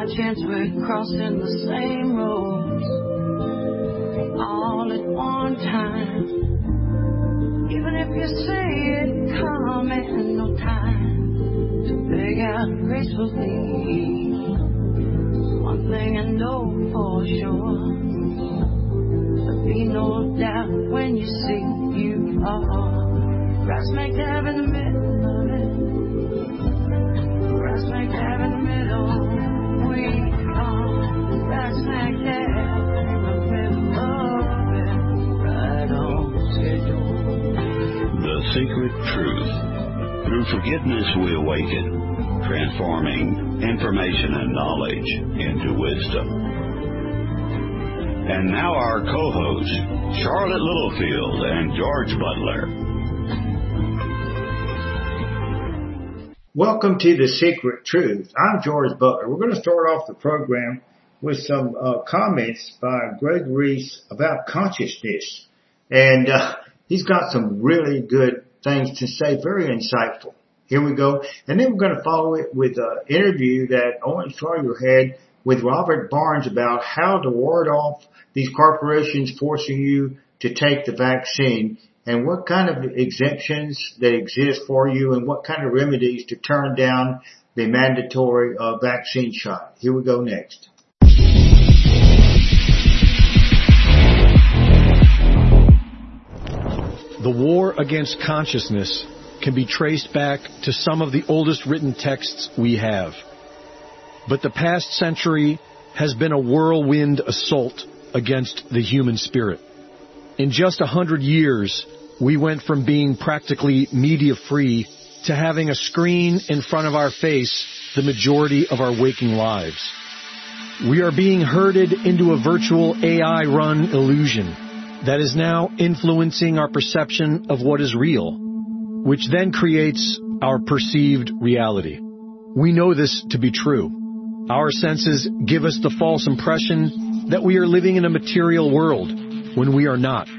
chance we're crossing the same roads all at one time. Even if you say it calm and no time to beg out gracefully. One thing I know for sure, there'll be no doubt when you see you are right smack dab in the middle of it. Right smack dab in the middle. We are right smack dab in the middle of it. Right on schedule. The Secret Truth. Through forgiveness we awaken, transforming information and knowledge into wisdom. And now our co-hosts, Charlotte Littlefield and George Butler. Welcome to The Secret Truth. I'm George Butler. We're going to start off the program with some comments by Greg Reese about consciousness. And he's got some really good things to say, very insightful. Here we go. And then we're going to follow it with an interview that Owen Schroyer had with Robert Barnes about how to ward off these corporations forcing you to take the vaccine and what kind of exemptions that exist for you and what kind of remedies to turn down the mandatory vaccine shot. Here we go next. The war against consciousness can be traced back to some of the oldest written texts we have. But the past century has been a whirlwind assault against the human spirit. In just 100 years, we went from being practically media-free to having a screen in front of our face the majority of our waking lives. We are being herded into a virtual AI-run illusion that is now influencing our perception of what is real, which then creates our perceived reality. We know this to be true. Our senses give us the false impression that we are living in a material world when we are not.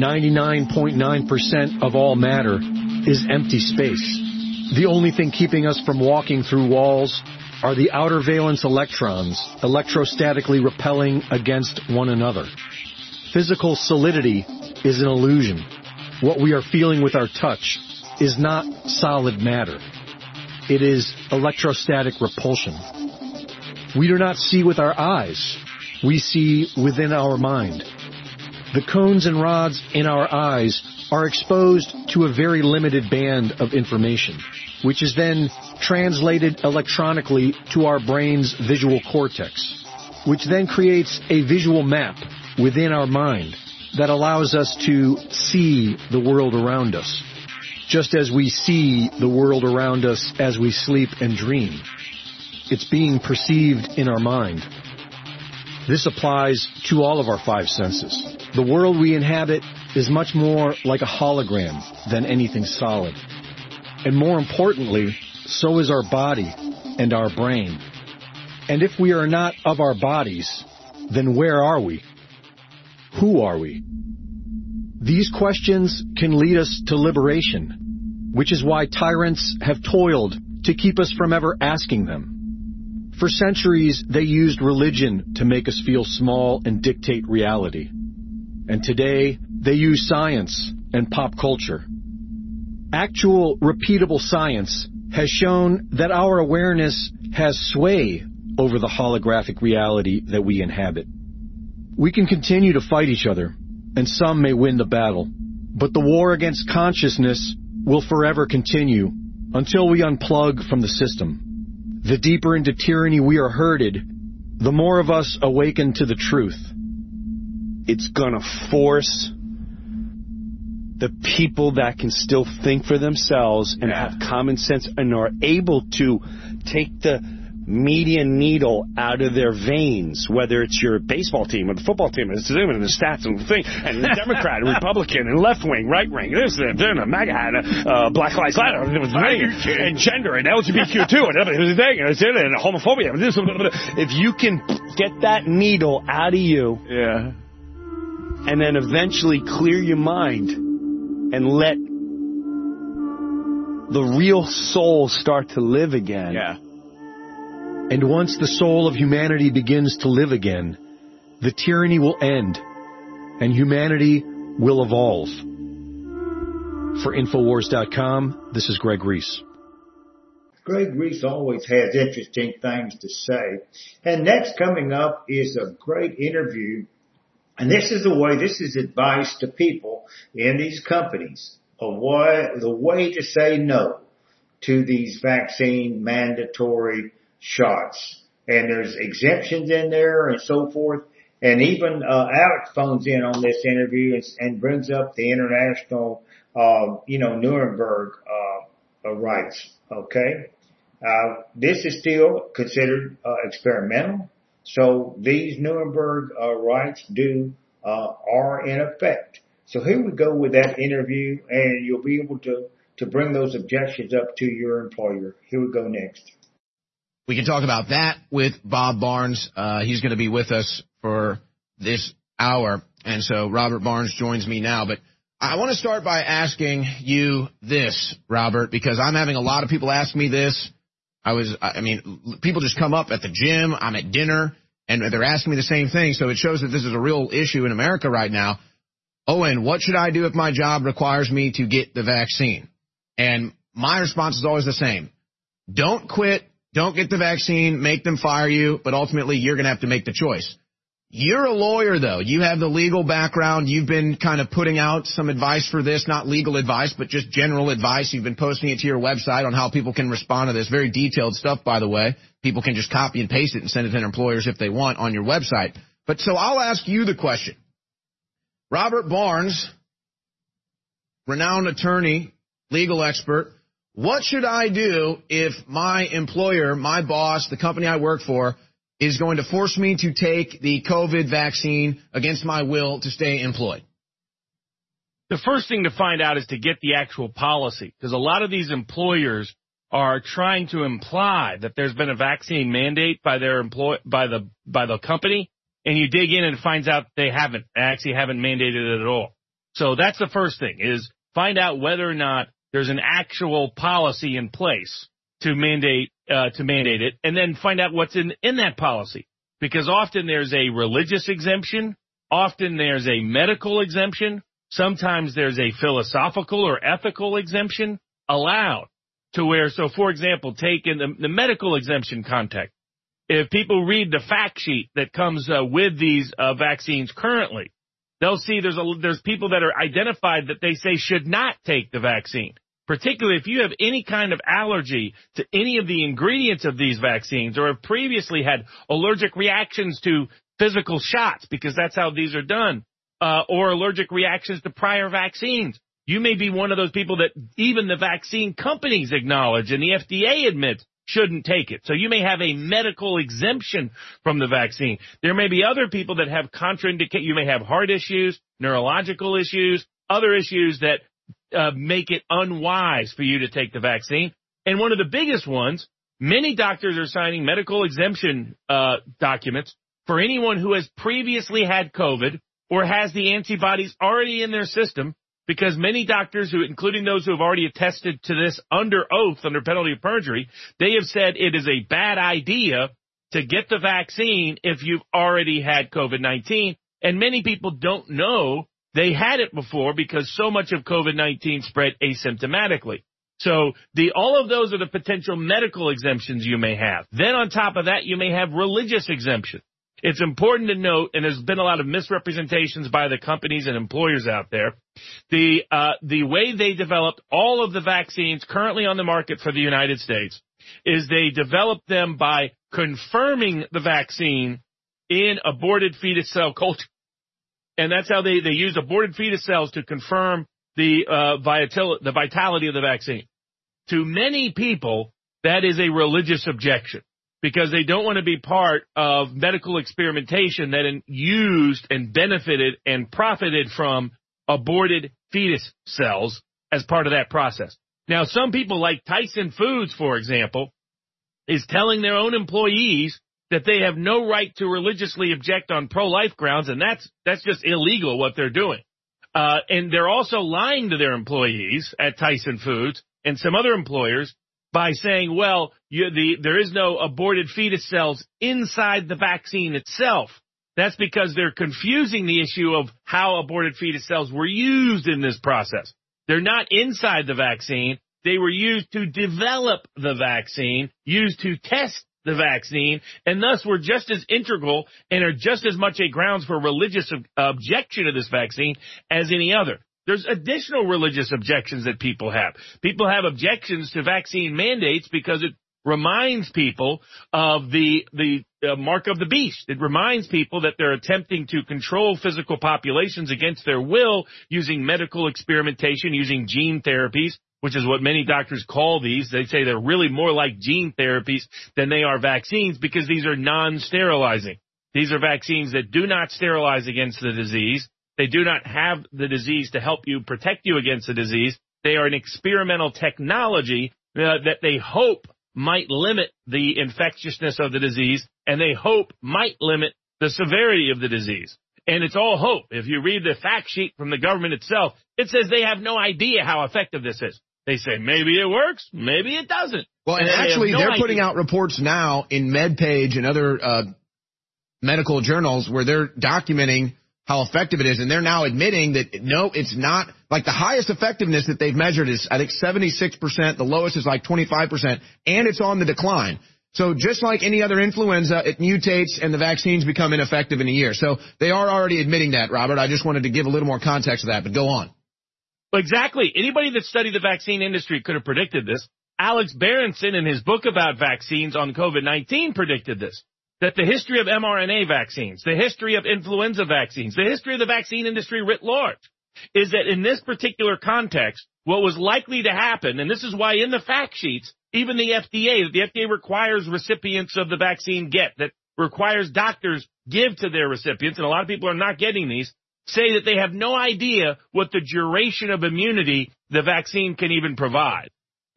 99.9% of all matter is empty space. The only thing keeping us from walking through walls are the outer valence electrons electrostatically repelling against one another. Physical solidity is an illusion. What we are feeling with our touch is not solid matter. It is electrostatic repulsion. We do not see with our eyes. We see within our mind. The cones and rods in our eyes are exposed to a very limited band of information, which is then translated electronically to our brain's visual cortex, which then creates a visual map within our mind that allows us to see the world around us, just as we see the world around us as we sleep and dream. It's being perceived in our mind. This applies to all of our five senses. The world we inhabit is much more like a hologram than anything solid. And more importantly, so is our body and our brain. And if we are not of our bodies, then where are we? Who are we? These questions can lead us to liberation, which is why tyrants have toiled to keep us from ever asking them. For centuries, they used religion to make us feel small and dictate reality. And today, they use science and pop culture. Actual, repeatable science has shown that our awareness has sway over the holographic reality that we inhabit. We can continue to fight each other, and some may win the battle, but the war against consciousness will forever continue until we unplug from the system. The deeper into tyranny we are herded, the more of us awaken to the truth. It's gonna force the people that can still think for themselves and have common sense and are able to take the media needle out of their veins, whether it's your baseball team or the football team, and the stats and the thing, and the Democrat, and Republican, and left wing, right wing, this, and a MAGA hat, Black Lives Matter, and gender, and LGBTQ too, and everything, and homophobia. If you can get that needle out of you, and then eventually clear your mind and let the real soul start to live again. And once the soul of humanity begins to live again, the tyranny will end, and humanity will evolve. For Infowars.com, this is Greg Reese. Greg Reese always has interesting things to say. And next coming up is a great interview. And this is advice to people in these companies of the way to say no to these vaccine mandatory shots. And there's exemptions in there and so forth. And even Alex phones in on this interview and brings up the international, Nuremberg rights. Okay, this is still considered experimental. So these Nuremberg rights are in effect. So here we go with that interview, and you'll be able to bring those objections up to your employer. Here we go next. We can talk about that with Bob Barnes. He's going to be with us for this hour. And so Robert Barnes joins me now. But I want to start by asking you this, Robert, because I'm having a lot of people ask me this. People just come up at the gym, I'm at dinner, and they're asking me the same thing. So it shows that this is a real issue in America right now. Owen, what should I do if my job requires me to get the vaccine? And my response is always the same. Don't quit. Don't get the vaccine. Make them fire you. But ultimately, you're going to have to make the choice. You're a lawyer, though. You have the legal background. You've been kind of putting out some advice for this, not legal advice, but just general advice. You've been posting it to your website on how people can respond to this. Very detailed stuff, by the way. People can just copy and paste it and send it to their employers if they want on your website. But so I'll ask you the question. Robert Barnes, renowned attorney, legal expert, what should I do if my employer, my boss, the company I work for, is going to force me to take the COVID vaccine against my will to stay employed? The first thing to find out is to get the actual policy, because a lot of these employers are trying to imply that there's been a vaccine mandate by their by the company, and you dig in and it finds out they actually haven't mandated it at all. So that's the first thing, is find out whether or not there's an actual policy in place to mandate it, and then find out what's in that policy. Because often there's a religious exemption, often there's a medical exemption, sometimes there's a philosophical or ethical exemption allowed to where, so for example, take in the medical exemption context. If people read the fact sheet that comes with these vaccines currently, they'll see there's people that are identified that they say should not take the vaccine. Particularly if you have any kind of allergy to any of the ingredients of these vaccines or have previously had allergic reactions to physical shots, because that's how these are done, or allergic reactions to prior vaccines. You may be one of those people that even the vaccine companies acknowledge and the FDA admits shouldn't take it. So you may have a medical exemption from the vaccine. There may be other people that have contraindications. You may have heart issues, neurological issues, other issues that make it unwise for you to take the vaccine. And one of the biggest ones, many doctors are signing medical exemption documents for anyone who has previously had COVID or has the antibodies already in their system, because many doctors, including those who have already attested to this under oath, under penalty of perjury, they have said it is a bad idea to get the vaccine if you've already had COVID-19. And many people don't know they had it before because so much of COVID-19 spread asymptomatically. So all of those are the potential medical exemptions you may have. Then on top of that, you may have religious exemptions. It's important to note, and there's been a lot of misrepresentations by the companies and employers out there, the way they developed all of the vaccines currently on the market for the United States is they developed them by confirming the vaccine in aborted fetus cell culture. And that's how they used aborted fetus cells to confirm the vitality of the vaccine. To many people, that is a religious objection, because they don't want to be part of medical experimentation that used and benefited and profited from aborted fetus cells as part of that process. Now, some people like Tyson Foods, for example, is telling their own employees that they have no right to religiously object on pro-life grounds, and that's just illegal what they're doing. And they're also lying to their employees at Tyson Foods and some other employers by saying, well, there is no aborted fetus cells inside the vaccine itself. That's because they're confusing the issue of how aborted fetus cells were used in this process. They're not inside the vaccine. They were used to develop the vaccine, used to test the vaccine, and thus were just as integral and are just as much a grounds for religious objection to this vaccine as any other. There's additional religious objections that people have. People have objections to vaccine mandates because it reminds people of the mark of the beast. It reminds people that they're attempting to control physical populations against their will using medical experimentation, using gene therapies, which is what many doctors call these. They say they're really more like gene therapies than they are vaccines because these are non-sterilizing. These are vaccines that do not sterilize against the disease. They do not have the disease to help you protect you against the disease. They are an experimental technology that they hope might limit the infectiousness of the disease, and they hope might limit the severity of the disease. And it's all hope. If you read the fact sheet from the government itself, it says they have no idea how effective this is. They say maybe it works, maybe it doesn't. Well, and actually, they're putting out reports now in MedPage and other medical journals where they're documenting how effective it is, and they're now admitting that, no, it's not. Like, the highest effectiveness that they've measured is, I think, 76%. The lowest is like 25%, and it's on the decline. So just like any other influenza, it mutates, and the vaccines become ineffective in a year. So they are already admitting that, Robert. I just wanted to give a little more context to that, but go on. Exactly. Anybody that studied the vaccine industry could have predicted this. Alex Berenson, in his book about vaccines on COVID-19, predicted this. That the history of mRNA vaccines, the history of influenza vaccines, the history of the vaccine industry writ large, is that in this particular context, what was likely to happen, and this is why in the fact sheets, even the FDA requires recipients of the vaccine that requires doctors give to their recipients, and a lot of people are not getting these, say that they have no idea what the duration of immunity the vaccine can even provide.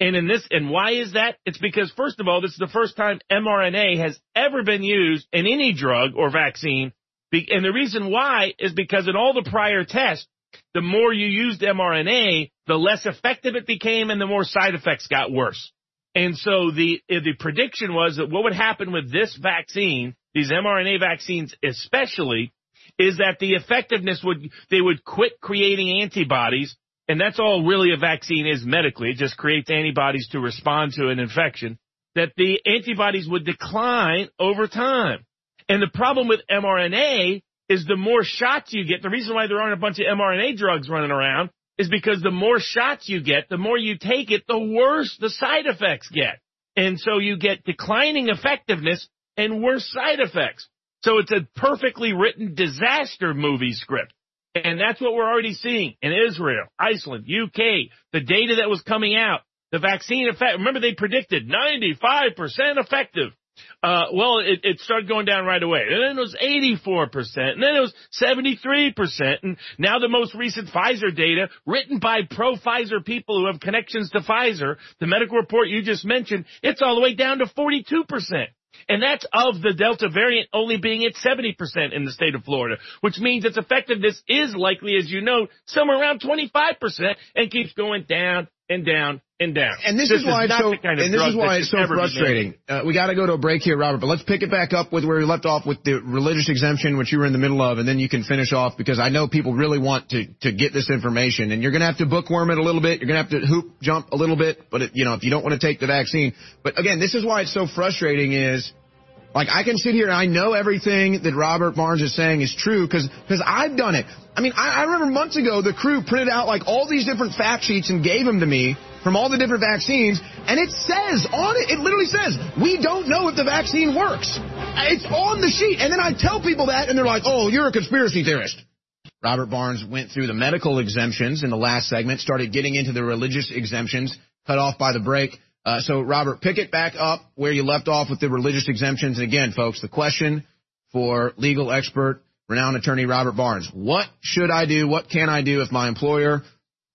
And why is that? It's because, first of all, this is the first time mRNA has ever been used in any drug or vaccine. And the reason why is because in all the prior tests, the more you used mRNA, the less effective it became and the more side effects got worse. And so the prediction was that what would happen with this vaccine, these mRNA vaccines especially, is that the effectiveness they would quit creating antibodies. And that's all really a vaccine is medically. It just creates antibodies to respond to an infection, that the antibodies would decline over time. And the problem with mRNA is the more shots you get, the reason why there aren't a bunch of mRNA drugs running around is because the more shots you get, the more you take it, the worse the side effects get. And so you get declining effectiveness and worse side effects. So it's a perfectly written disaster movie script. And that's what we're already seeing in Israel, Iceland, UK, the data that was coming out, the vaccine effect. Remember, they predicted 95% effective. It started going down right away. And then it was 84%. And then it was 73%. And now the most recent Pfizer data, written by pro-Pfizer people who have connections to Pfizer, the medical report you just mentioned, it's all the way down to 42%. And that's of the Delta variant only being at 70% in the state of Florida, which means its effectiveness is likely, as you know, somewhere around 25% and keeps going down and down and down. And this is why it's so frustrating. We got to go to a break here, Robert, but let's pick it back up with where we left off with the religious exemption, which you were in the middle of, and then you can finish off because I know people really want to get this information, and you're going to have to bookworm it a little bit. You're going to have to jump a little bit, but if you don't want to take the vaccine. But again, this is why it's so frustrating is, like, I can sit here and I know everything that Robert Barnes is saying is true because I've done it. I mean, I remember months ago the crew printed out like all these different fact sheets and gave them to me from all the different vaccines, and it says on it, it literally says, we don't know if the vaccine works. It's on the sheet, and then I tell people that, and they're like, oh, you're a conspiracy theorist. Robert Barnes went through the medical exemptions in the last segment, started getting into the religious exemptions, cut off by the break. So, Robert, pick it back up where you left off with the religious exemptions. And again, folks, the question for legal expert, renowned attorney Robert Barnes, what should I do? What can I do if my employer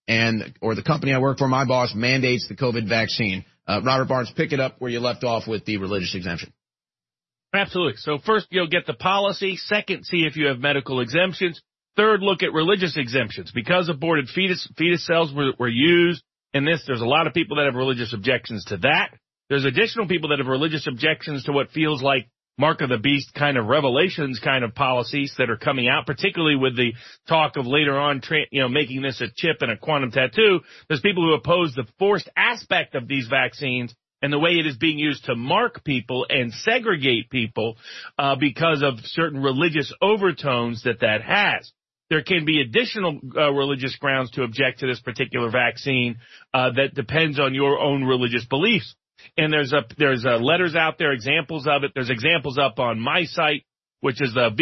or the company I work for, my boss, mandates the COVID vaccine? Robert Barnes, pick it up where you left off with the religious exemption. Absolutely. So first, you'll get the policy. Second, see if you have medical exemptions. Third, look at religious exemptions. Because aborted fetus cells were used in this. There's a lot of people that have religious objections to that. There's additional people that have religious objections to what feels like Mark of the Beast kind of revelations kind of policies that are coming out, particularly with the talk of later on, making this a chip and a quantum tattoo. There's people who oppose the forced aspect of these vaccines and the way it is being used to mark people and segregate people because of certain religious overtones that has. There can be additional religious grounds to object to this particular vaccine that depends on your own religious beliefs. And there's letters out there, examples of it. There's examples up on my site, which is the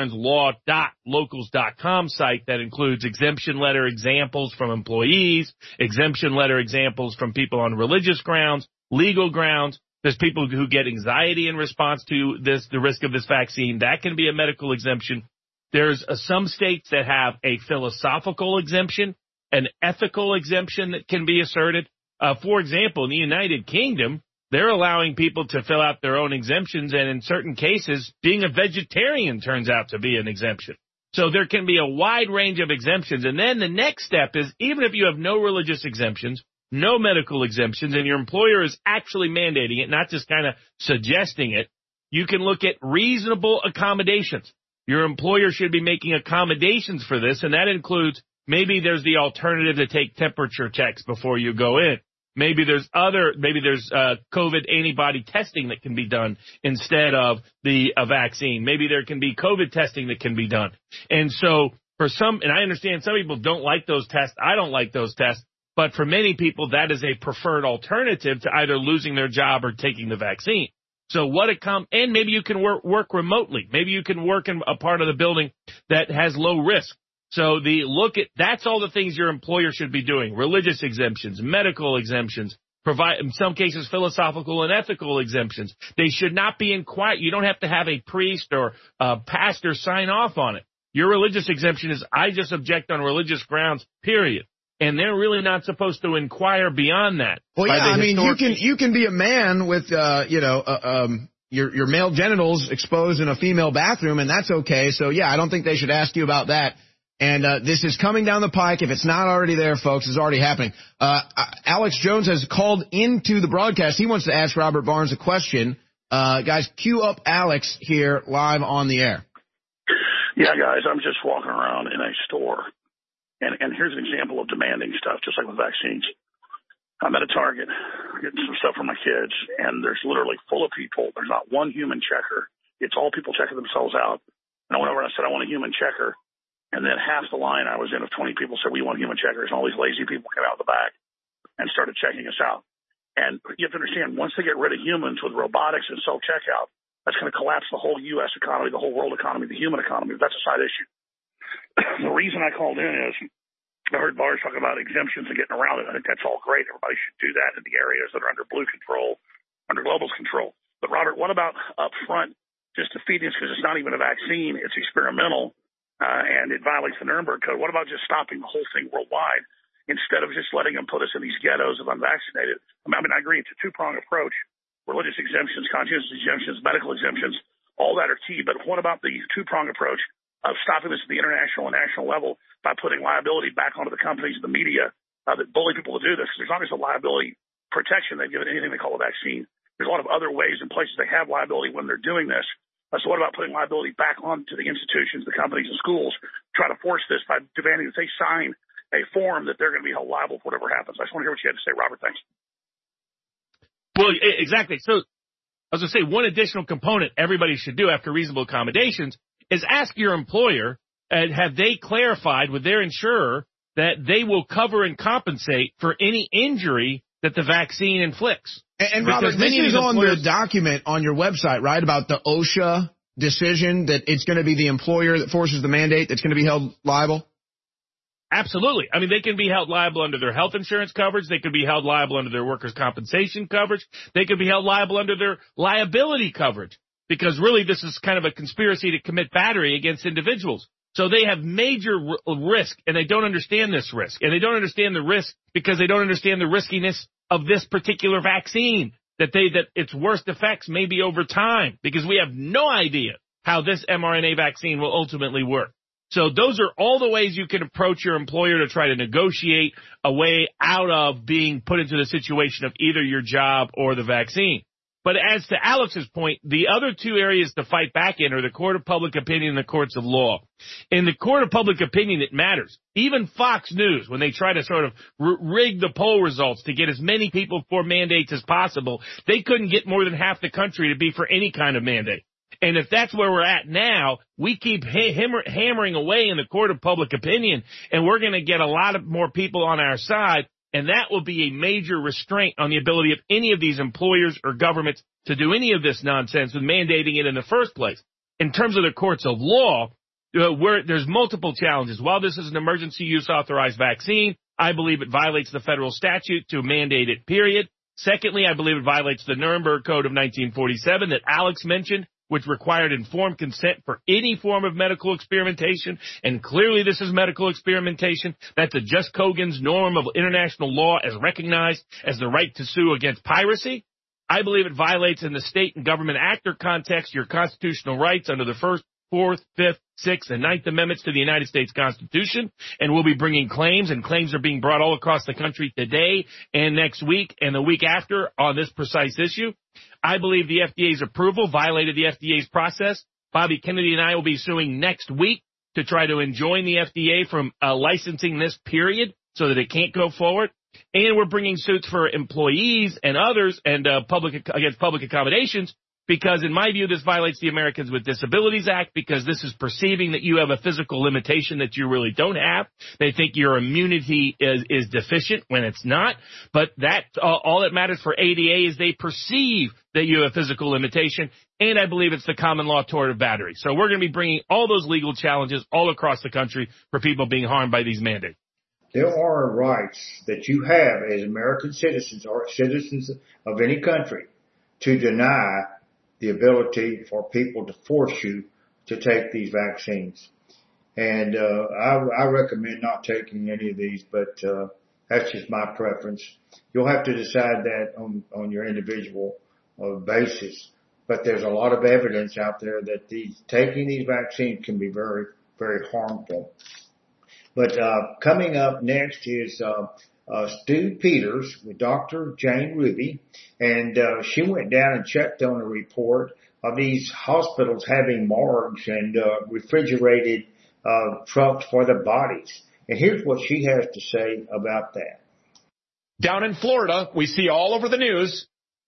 vivabarneslaw.locals.com site that includes exemption letter examples from employees, exemption letter examples from people on religious grounds, legal grounds. There's people who get anxiety in response to the risk of this vaccine. That can be a medical exemption. There's some states that have a philosophical exemption, an ethical exemption that can be asserted. For example, in the United Kingdom, they're allowing people to fill out their own exemptions, and in certain cases, being a vegetarian turns out to be an exemption. So there can be a wide range of exemptions. And then the next step is, even if you have no religious exemptions, no medical exemptions, and your employer is actually mandating it, not just kind of suggesting it, you can look at reasonable accommodations. Your employer should be making accommodations for this, and that includes maybe there's the alternative to take temperature checks before you go in. Maybe there's COVID antibody testing that can be done instead of the vaccine. Maybe there can be COVID testing that can be done. And so for some, and I understand some people don't like those tests. I don't like those tests. But for many people, that is a preferred alternative to either losing their job or taking the vaccine. So and maybe you can work remotely. Maybe you can work in a part of the building that has low risk. So that's all the things your employer should be doing. Religious exemptions, medical exemptions, provide, in some cases, philosophical and ethical exemptions. They should not be inquired. You don't have to have a priest or a pastor sign off on it. Your religious exemption is, I just object on religious grounds, period. And they're really not supposed to inquire beyond that. Well, yeah, I mean, you can be a man with, your male genitals exposed in a female bathroom, and that's okay. So, yeah, I don't think they should ask you about that. And this is coming down the pike. If it's not already there, folks, it's already happening. Alex Jones has called into the broadcast. He wants to ask Robert Barnes a question. Guys, cue up Alex here live on the air. Yeah, guys, I'm just walking around in a store. And here's an example of demanding stuff, just like with vaccines. I'm at a Target getting some stuff for my kids, and there's literally full of people. There's not one human checker. It's all people checking themselves out. And I went over and I said, I want a human checker. And then half the line I was in of 20 people said, we want human checkers. And all these lazy people came out of the back and started checking us out. And you have to understand, once they get rid of humans with robotics and self-checkout, that's going to collapse the whole U.S. economy, the whole world economy, the human economy. That's a side issue. The reason I called in is I heard Bars talking about exemptions and getting around it. I think that's all great. Everybody should do that in the areas that are under blue control, under global's control. But, Robert, what about up front, just defeating this because it's not even a vaccine, it's experimental, and it violates the Nuremberg Code? What about just stopping the whole thing worldwide instead of just letting them put us in these ghettos of unvaccinated? I mean, I agree it's a two-pronged approach. Religious exemptions, conscientious exemptions, medical exemptions, all that are key. But what about the two-pronged approach of stopping this at the international and national level by putting liability back onto the companies and the media that bully people to do this? There's not just a liability protection they've given anything they call a vaccine. There's a lot of other ways and places they have liability when they're doing this. So what about putting liability back onto the institutions, the companies, and schools, try to force this by demanding that they sign a form that they're going to be held liable for whatever happens? I just want to hear what you had to say, Robert. Thanks. Well, exactly. So I was going to say one additional component everybody should do after reasonable accommodations is ask your employer, and have they clarified with their insurer that they will cover and compensate for any injury that the vaccine inflicts. And Robert, this is on the document on your website, right, about the OSHA decision that it's going to be the employer that forces the mandate that's going to be held liable? Absolutely. I mean, they can be held liable under their health insurance coverage. They could be held liable under their workers' compensation coverage. They could be held liable under their liability coverage, because really this is kind of a conspiracy to commit battery against individuals. So they have major risk, and they don't understand this risk. And they don't understand the risk because they don't understand the riskiness of this particular vaccine, that its worst effects may be over time, because we have no idea how this mRNA vaccine will ultimately work. So those are all the ways you can approach your employer to try to negotiate a way out of being put into the situation of either your job or the vaccine. But as to Alex's point, the other two areas to fight back in are the court of public opinion and the courts of law. In the court of public opinion, it matters. Even Fox News, when they try to sort of rig the poll results to get as many people for mandates as possible, they couldn't get more than half the country to be for any kind of mandate. And if that's where we're at now, we keep hammering away in the court of public opinion, and we're going to get a lot of more people on our side, and that will be a major restraint on the ability of any of these employers or governments to do any of this nonsense with mandating it in the first place. In terms of the courts of law, there's multiple challenges. While this is an emergency use authorized vaccine, I believe it violates the federal statute to mandate it, period. Secondly, I believe it violates the Nuremberg Code of 1947 that Alex mentioned, which required informed consent for any form of medical experimentation. And clearly this is medical experimentation. That's a Just Kogan's norm of international law as recognized as the right to sue against piracy. I believe it violates in the state and government actor context your constitutional rights under the First, Fourth, Fifth, Sixth, and Ninth Amendments to the United States Constitution. And we'll be bringing claims, and claims are being brought all across the country today and next week and the week after on this precise issue. I believe the FDA's approval violated the FDA's process. Bobby Kennedy and I will be suing next week to try to enjoin the FDA from licensing this period so that it can't go forward. And we're bringing suits for employees and others and against public accommodations because, in my view, this violates the Americans with Disabilities Act because this is perceiving that you have a physical limitation that you really don't have. They think your immunity is deficient when it's not. But that all that matters for ADA is they perceive that you have a physical limitation, and I believe it's the common law tort of battery. So we're going to be bringing all those legal challenges all across the country for people being harmed by these mandates. There are rights that you have as American citizens or citizens of any country to deny the ability for people to force you to take these vaccines. And I recommend not taking any of these, but that's just my preference. You'll have to decide that on your individual basis. But there's a lot of evidence out there that taking these vaccines can be very, very harmful. But coming up next is Stu Peters with Dr. Jane Ruby, and she went down and checked on a report of these hospitals having morgues and refrigerated trucks for the bodies. And here's what she has to say about that. Down in Florida, we see all over the news,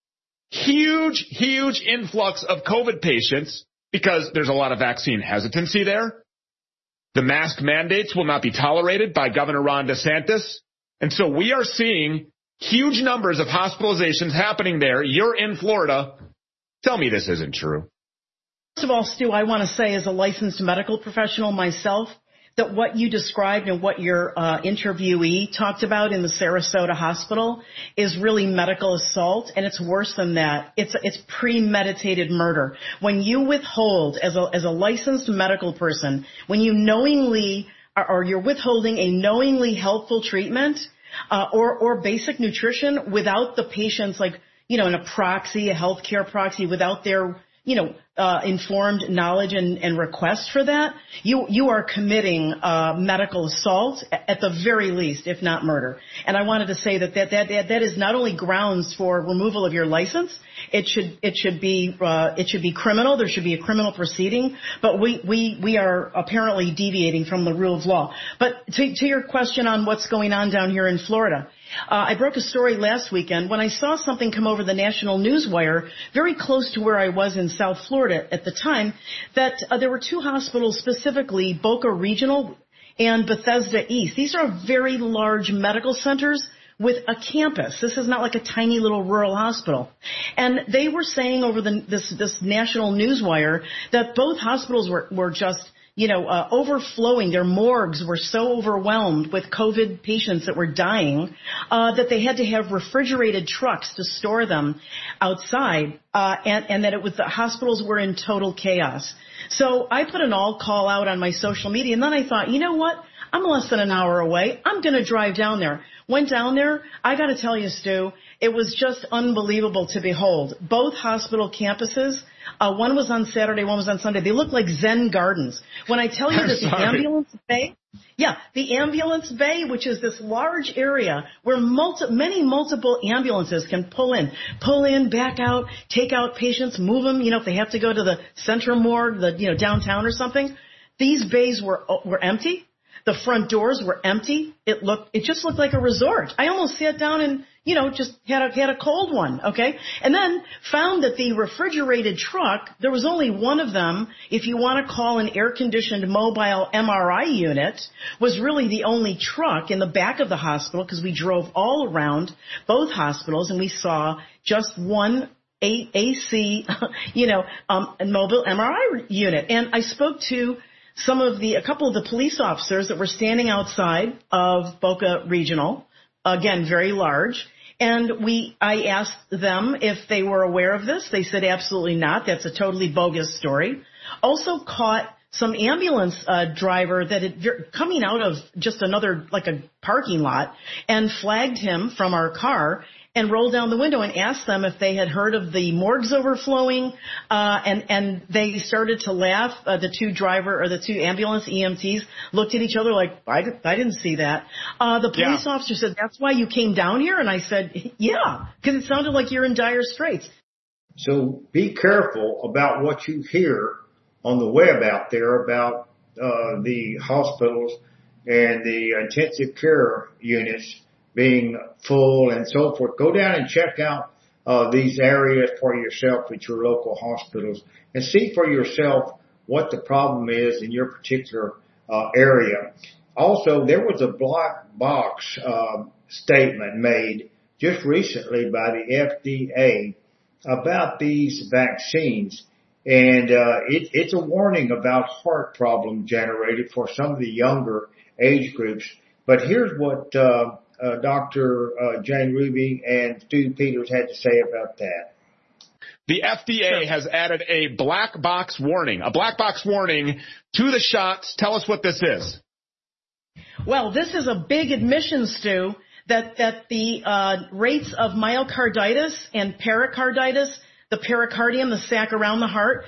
huge influx of COVID patients because there's a lot of vaccine hesitancy there. The mask mandates will not be tolerated by Governor Ron DeSantis. And so we are seeing huge numbers of hospitalizations happening there. You're in Florida. Tell me this isn't true. First of all, Stu, I want to say as a licensed medical professional myself, that what you described and what your interviewee talked about in the Sarasota hospital is really medical assault, and it's worse than that. It's premeditated murder. When you withhold, as a licensed medical person, when you knowingly or you're withholding a knowingly helpful treatment or basic nutrition without the patient's, like, in a proxy, a healthcare proxy, without their informed knowledge and request for that, you are committing medical assault at the very least, if not murder. And I wanted to say that is not only grounds for removal of your license. It should be criminal. There should be a criminal proceeding. But we are apparently deviating from the rule of law. But to your question on what's going on down here in Florida. I broke a story last weekend when I saw something come over the national newswire very close to where I was in South Florida at the time, that there were two hospitals, specifically Boca Regional and Bethesda East. These are very large medical centers with a campus. This is not like a tiny little rural hospital. And they were saying over this national newswire that both hospitals were just overflowing. Their morgues were so overwhelmed with COVID patients that were dying that they had to have refrigerated trucks to store them outside, and that the hospitals were in total chaos. So I put an all call out on my social media, and then I thought, you know what? I'm less than an hour away. I'm going to drive down there. went down there. I got to tell you, Stu, it was just unbelievable to behold. Both hospital campuses, one was on Saturday, one was on Sunday. They looked like Zen gardens. When I tell you that the ambulance bay, which is this large area where multiple ambulances can pull in, back out, take out patients, move them, if they have to go to the Central Morgue, downtown or something. These bays were empty. The front doors were empty. It just looked like a resort. I almost sat down and, just had a cold one, okay? And then found that the refrigerated truck, there was only one of them, if you want to call an air-conditioned mobile MRI unit, was really the only truck in the back of the hospital because we drove all around both hospitals and we saw just one AC, mobile MRI unit. And I spoke to a couple of the police officers that were standing outside of Boca Regional, again, very large, and I asked them if they were aware of this. They said absolutely not. That's a totally bogus story. Also caught some ambulance driver that had coming out of just another, like a parking lot, and flagged him from our car and rolled down the window and asked them if they had heard of the morgues overflowing, and they started to laugh. The two ambulance EMTs looked at each other like, I didn't see that. The police officer said, that's why you came down here? And I said, yeah, because it sounded like you're in dire straits. So be careful about what you hear on the web out there about the hospitals and the intensive care units being full and so forth. Go down and check out these areas for yourself at your local hospitals and see for yourself what the problem is in your particular area. Also, there was a black box statement made just recently by the FDA about these vaccines, and it's a warning about heart problem generated for some of the younger age groups. But here's what Dr. Jane Ruby and Stu Peters had to say about that. The FDA has added a black box warning to the shots. Tell us what this is. Well, this is a big admission, Stu, that the rates of myocarditis and pericarditis, the pericardium, the sac around the heart,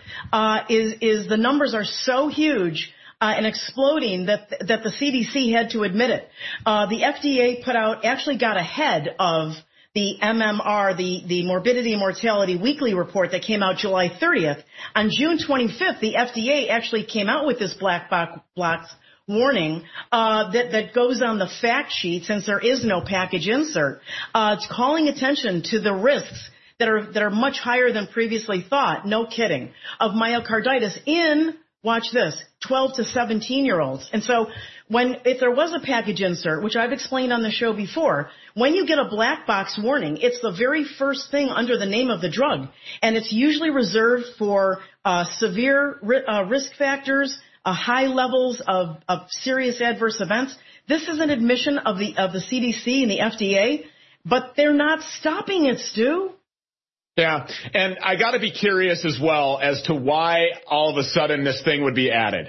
is the numbers are so huge and exploding that the CDC had to admit it. The FDA actually got ahead of the MMR, the Morbidity and Mortality Weekly Report that came out July 30th. On June 25th, the FDA actually came out with this black box warning that goes on the fact sheet, since there is no package insert. It's calling attention to the risks that are much higher than previously thought, no kidding, of myocarditis in, watch this, 12 to 17-year-olds. And so if there was a package insert, which I've explained on the show before, when you get a black box warning, it's the very first thing under the name of the drug. And it's usually reserved for severe risk factors, high levels of serious adverse events. This is an admission of the CDC and the FDA, but they're not stopping it, Stu. Yeah, and I got to be curious as well as to why all of a sudden this thing would be added.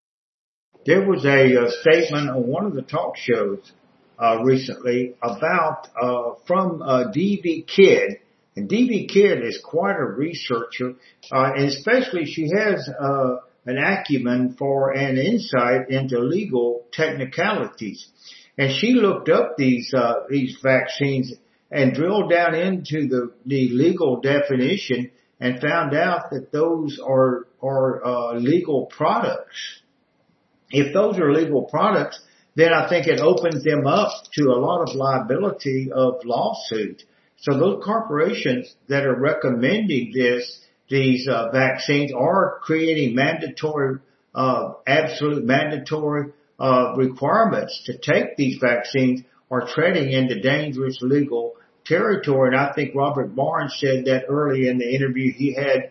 There was a statement on one of the talk shows recently about from D.B. Kidd, and D.B. Kidd is quite a researcher, and especially she has an acumen for an insight into legal technicalities, and she looked up these vaccines and drilled down into the legal definition and found out that those are legal products. If those are legal products, then I think it opens them up to a lot of liability of lawsuit. So those corporations that are recommending these vaccines are creating mandatory, absolute mandatory requirements to take these vaccines, are treading into dangerous legal territory. And I think Robert Barnes said that early in the interview he had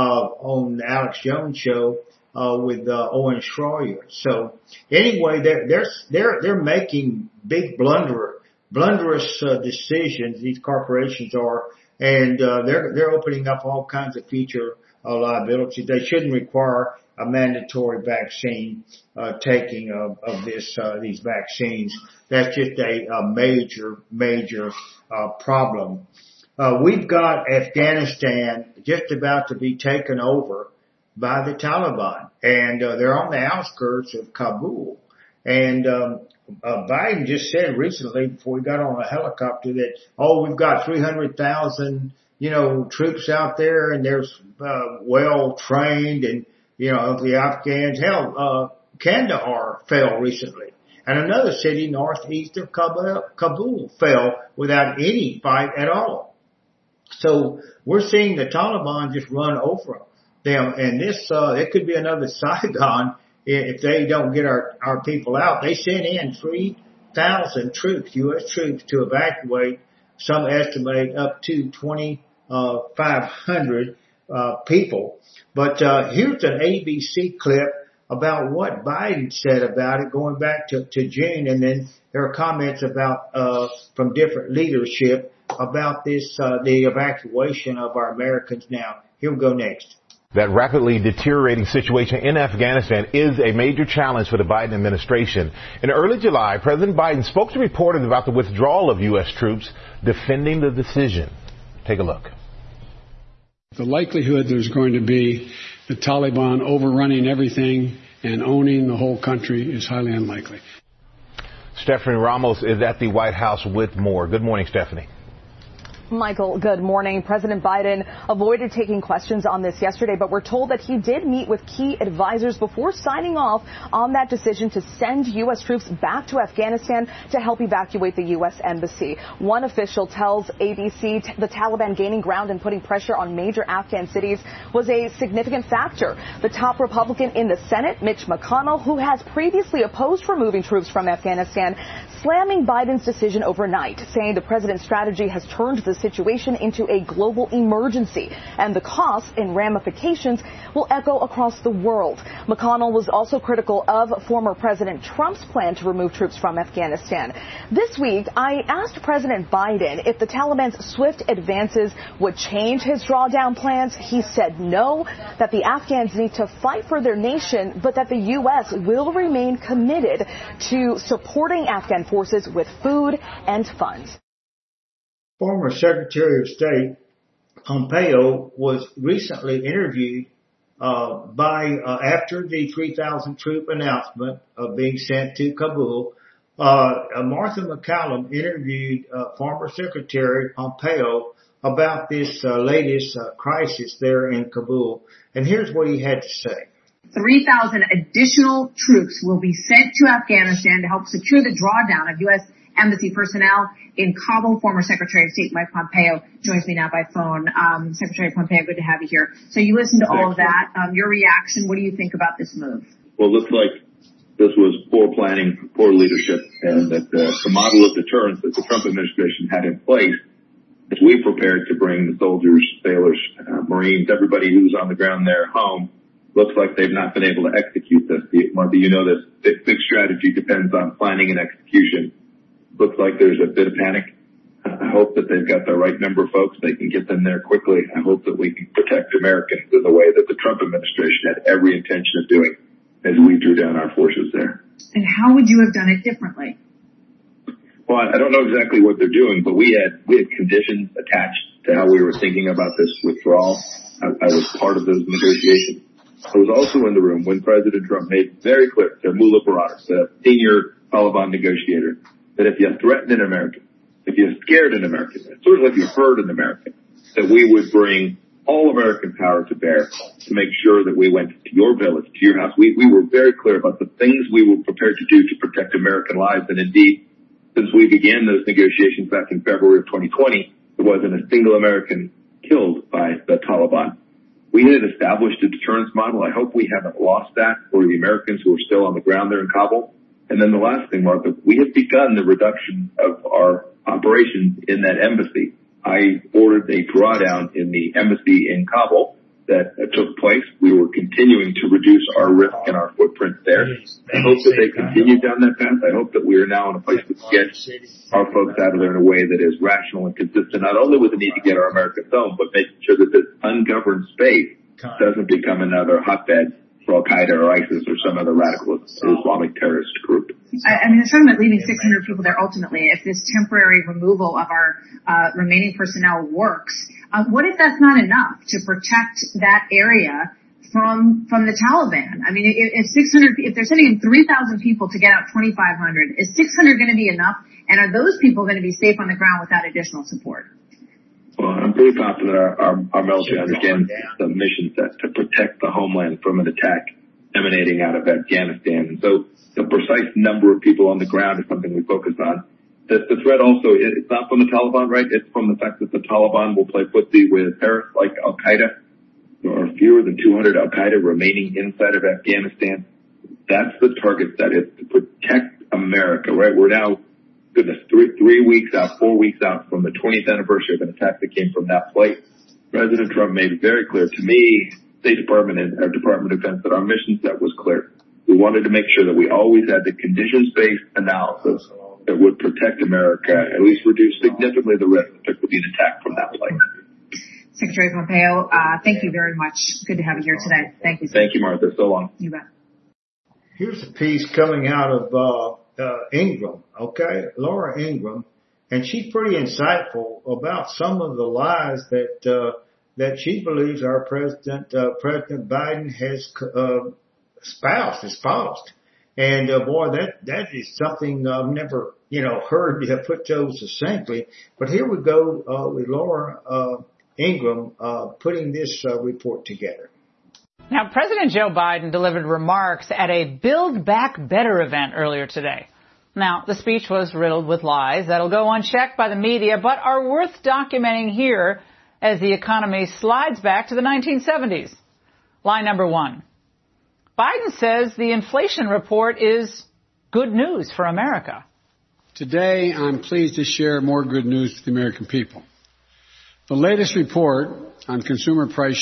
on the Alex Jones show with Owen Schroyer. So anyway, they're making big blunderous decisions. These corporations are, and they're opening up all kinds of future liabilities. They shouldn't require a mandatory vaccine taking of these vaccines. That's just a major problem. We've got Afghanistan just about to be taken over by the Taliban, and they're on the outskirts of Kabul. And Biden just said recently, before we got on a helicopter, that we've got 300,000 troops out there, and they're well trained, and the Afghans. Kandahar fell recently, and another city northeast of Kabul fell without any fight at all. So we're seeing the Taliban just run over them, and this it could be another Saigon if they don't get our people out. They sent in 3,000 troops, U.S. troops, to evacuate. Some estimate up to 2,500 people. But here's an ABC clip about what Biden said about it, going back to June, and then there are comments about from different leadership about this the evacuation of our Americans now. Here we go next. That rapidly deteriorating situation in Afghanistan is a major challenge for the Biden administration. In early July, President Biden spoke to reporters about the withdrawal of U.S. troops, defending the decision. Take a look. The likelihood there's going to be the Taliban overrunning everything and owning the whole country is highly unlikely. Stephanie Ramos is at the White House with more. Good morning, Stephanie. Michael, good morning. President Biden avoided taking questions on this yesterday, but we're told that he did meet with key advisors before signing off on that decision to send U.S. troops back to Afghanistan to help evacuate the U.S. embassy. One official tells ABC the Taliban gaining ground and putting pressure on major Afghan cities was a significant factor. The top Republican in the Senate, Mitch McConnell, who has previously opposed removing troops from Afghanistan, slamming Biden's decision overnight, saying the president's strategy has turned the situation into a global emergency, and the costs and ramifications will echo across the world. McConnell was also critical of former President Trump's plan to remove troops from Afghanistan. This week, I asked President Biden if the Taliban's swift advances would change his drawdown plans. He said no, that the Afghans need to fight for their nation, but that the U.S. will remain committed to supporting Afghan forces with food and funds. Former Secretary of State Pompeo was recently interviewed after the 3,000 troop announcement of being sent to Kabul. Martha MacCallum interviewed former Secretary Pompeo about this latest crisis there in Kabul, and here's what he had to say. 3,000 additional troops will be sent to Afghanistan to help secure the drawdown of U.S. Embassy personnel in Kabul. Former Secretary of State Mike Pompeo joins me now by phone. Secretary Pompeo, good to have you here. So you listened to all of that. Your reaction, what do you think about this move? Well, it looks like this was poor planning, poor leadership, and that the model of deterrence that the Trump administration had in place as we prepared to bring the soldiers, sailors, Marines, everybody who's on the ground there home, looks like they've not been able to execute this. Martha, you know this. Big strategy depends on planning and execution. Looks like there's a bit of panic. I hope that they've got the right number of folks. They can get them there quickly. I hope that we can protect Americans in the way that the Trump administration had every intention of doing as we drew down our forces there. And how would you have done it differently? Well, I don't know exactly what they're doing, but we had conditions attached to how we were thinking about this withdrawal. I was part of those negotiations. I was also in the room when President Trump made very clear to Mullah Baradar, the senior Taliban negotiator, that if you threatened an American, if you scared an American, sort of like you hurt an American, that we would bring all American power to bear to make sure that we went to your village, to your house. We were very clear about the things we were prepared to do to protect American lives. And indeed, since we began those negotiations back in February of 2020, there wasn't a single American killed by the Taliban. We had established a deterrence model. I hope we haven't lost that for the Americans who are still on the ground there in Kabul. And then the last thing, Martha, we have begun the reduction of our operations in that embassy. I ordered a drawdown in the embassy in Kabul that took place. We were continuing to reduce our risk and our footprint there. I hope that they continue down that path. I hope that we are now in a place to get our folks out of there in a way that is rational and consistent, not only with the need to get our Americans home, but making sure that this ungoverned space doesn't become another hotbed for Al-Qaeda or ISIS or some other radical Islamic terrorist group. I mean, they're talking about leaving 600 people there ultimately if this temporary removal of our remaining personnel works. What if that's not enough to protect that area from the Taliban? I mean, if they're sending in 3,000 people to get out 2,500, is 600 going to be enough? And are those people going to be safe on the ground without additional support? Well, I'm pretty confident our military understands the mission set to protect the homeland from an attack emanating out of Afghanistan. And so the precise number of people on the ground is something we focus on. The threat also, it's not from the Taliban, right? It's from the fact that the Taliban will play footsie with terrorists like Al-Qaeda. There are fewer than 200 Al-Qaeda remaining inside of Afghanistan. That's the target that is to protect America, right? We're now, goodness, 3 weeks out, 4 weeks out from the 20th anniversary of an attack that came from that flight. President Trump made it very clear to me, State Department and our Department of Defense, that our mission set was clear. We wanted to make sure that we always had the conditions-based analysis that would protect America, at least reduce significantly the risk that there could be an attack from that flight. Secretary Pompeo, thank you very much. Good to have you here today. Thank you, sir. Thank you, Martha. So long. You bet. Here's a piece coming out of Ingram, okay? Laura Ingram, and she's pretty insightful about some of the lies that she believes our President Biden has espoused. And boy, that is something I've never, heard put so succinctly. But here we go with Laura Ingram putting this report together. Now, President Joe Biden delivered remarks at a Build Back Better event earlier today. Now, the speech was riddled with lies that'll go unchecked by the media, but are worth documenting here as the economy slides back to the 1970s. Lie number one. Biden says the inflation report is good news for America. Today, I'm pleased to share more good news to the American people. The latest report on consumer prices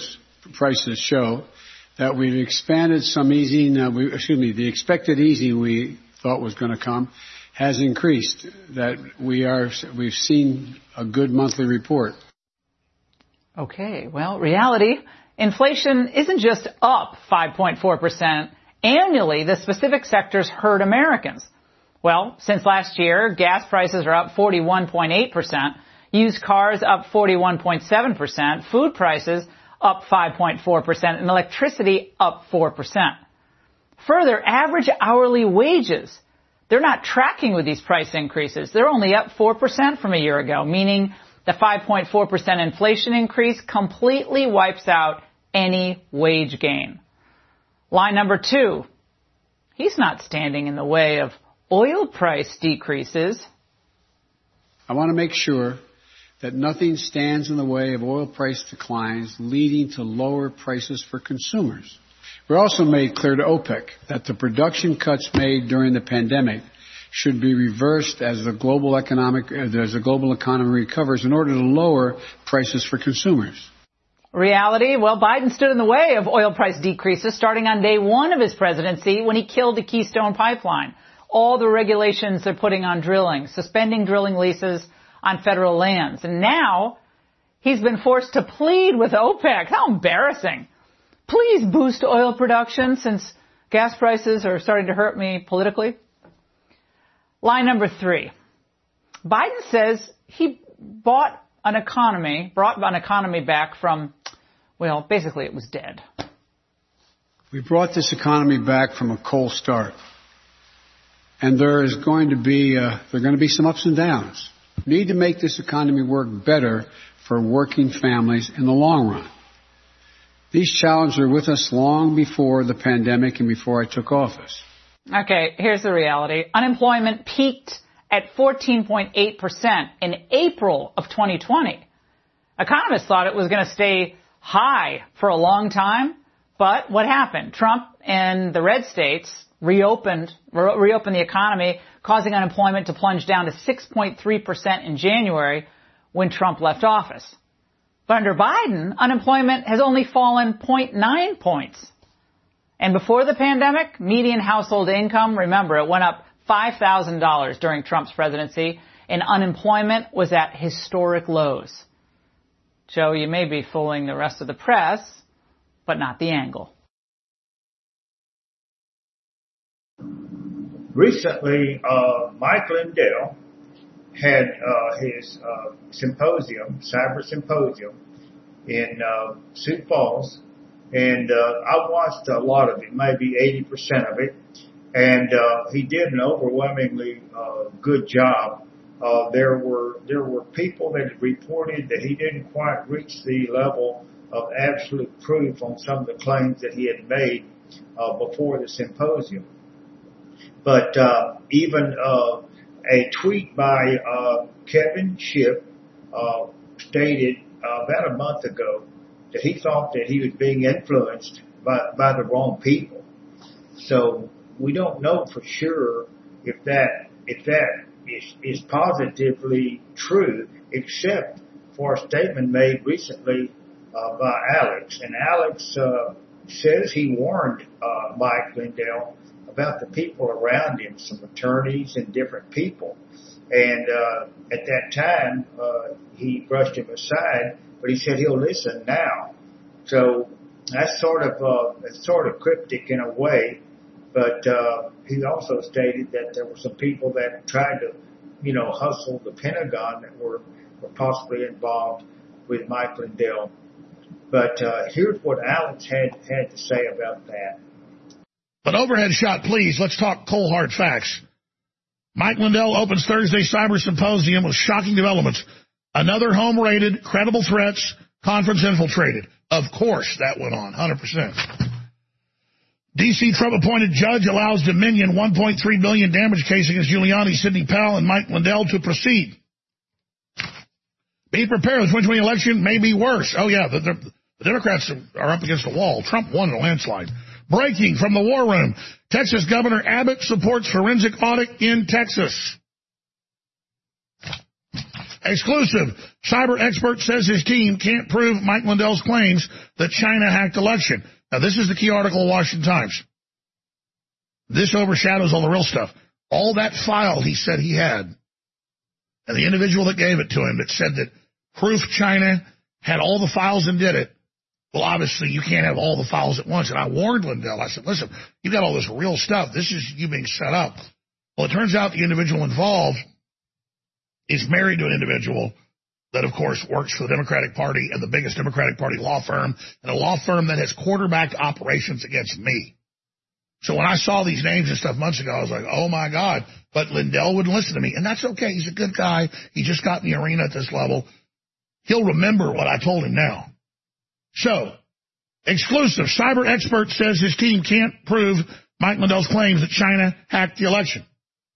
show that we've expanded some easing, the expected easing we thought was going to come has increased, that we've seen a good monthly report. Okay, well, reality, inflation isn't just up 5.4%. Annually, the specific sectors hurt Americans. Well, since last year, gas prices are up 41.8%, used cars up 41.7%, food prices up 5.4%, and electricity up 4%. Further, average hourly wages, they're not tracking with these price increases. They're only up 4% from a year ago, meaning the 5.4% inflation increase completely wipes out any wage gain. Line number two, he's not standing in the way of oil price decreases. I want to make sure that nothing stands in the way of oil price declines leading to lower prices for consumers. We also made clear to OPEC that the production cuts made during the pandemic should be reversed as the global economy recovers in order to lower prices for consumers. Reality, well, Biden stood in the way of oil price decreases starting on day one of his presidency when he killed the Keystone Pipeline. All the regulations they're putting on drilling, suspending drilling leases on federal lands. And now he's been forced to plead with OPEC. How embarrassing. Please boost oil production since gas prices are starting to hurt me politically. Line number three. Biden says he brought an economy back from, well, basically it was dead. We brought this economy back from a cold start. And there are going to be some ups and downs. We need to make this economy work better for working families in the long run. These challenges are with us long before the pandemic and before I took office. Okay, here's the reality. Unemployment peaked at 14.8% in April of 2020. Economists thought it was going to stay high for a long time, but what happened? Trump and the red states reopened the economy, causing unemployment to plunge down to 6.3% in January when Trump left office. But under Biden, unemployment has only fallen 0.9 points. And before the pandemic, median household income, remember, it went up $5,000 during Trump's presidency, and unemployment was at historic lows. Joe, you may be fooling the rest of the press, but not the angle. recently, Mike Lindell had his symposium, cyber symposium, in Sioux Falls, and I watched a lot of it, maybe 80% of it, and he did an overwhelmingly good job. There were people that had reported that he didn't quite reach the level of absolute proof on some of the claims that he had made before the symposium. But even a tweet by Kevin Shipp stated about a month ago that he thought that he was being influenced by the wrong people. So we don't know for sure if that is positively true, except for a statement made recently by Alex. And Alex says he warned Mike Lindell about the people around him, some attorneys and different people. And at that time, he brushed him aside, but he said he'll listen now. So that's sort of cryptic in a way. But he also stated that there were some people that tried to, hustle the Pentagon that were possibly involved with Mike Lindell. But here's what Alex had to say about that. But overhead shot, please. Let's talk cold hard facts. Mike Lindell opens Thursday Cyber Symposium with shocking developments. Another home-rated, credible threats, conference infiltrated. Of course that went on, 100%. D.C. Trump-appointed judge allows Dominion $1.3 billion damage case against Giuliani, Sidney Powell, and Mike Lindell to proceed. Be prepared. The 2020 election may be worse. Oh, yeah, the Democrats are up against a wall. Trump won in a landslide. Breaking from the war room. Texas Governor Abbott supports forensic audit in Texas. Exclusive. Cyber expert says his team can't prove Mike Lindell's claims that China hacked election. Now, this is the key article in the Washington Times. This overshadows all the real stuff. All that file he said he had, and the individual that gave it to him that said that proof China had all the files and did it. Well, obviously, you can't have all the files at once. And I warned Lindell. I said, listen, you got all this real stuff. This is you being set up. Well, it turns out the individual involved is married to an individual that, of course, works for the Democratic Party and the biggest Democratic Party law firm, and a law firm that has quarterbacked operations against me. So when I saw these names and stuff months ago, I was like, oh, my God. But Lindell wouldn't listen to me. And that's okay. He's a good guy. He just got in the arena at this level. He'll remember what I told him now. So, exclusive. Cyber expert says his team can't prove Mike Lindell's claims that China hacked the election.